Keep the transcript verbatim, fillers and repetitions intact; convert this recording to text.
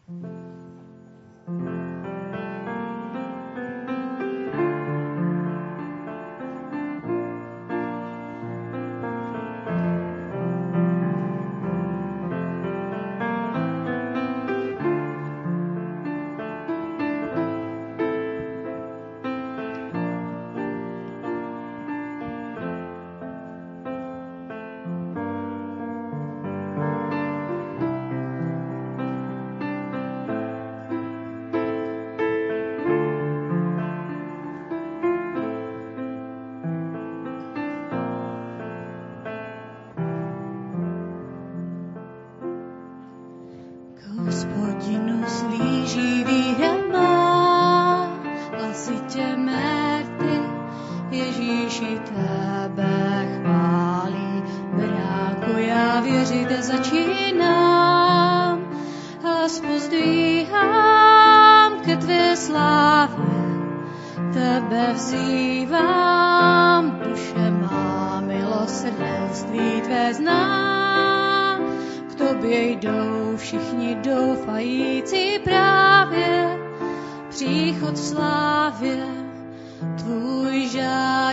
Hospodinu slíží víra má, hlasitě mérty, Ježíši tebe chválí. Beránku, já věřit začínám, hlas pozdvíhám ke tvé slávě, tebe vzývám, duše má milosrdenství tvé zná, k tobě jdou všichni doufající právě, příchod v slávě tvůj žádný.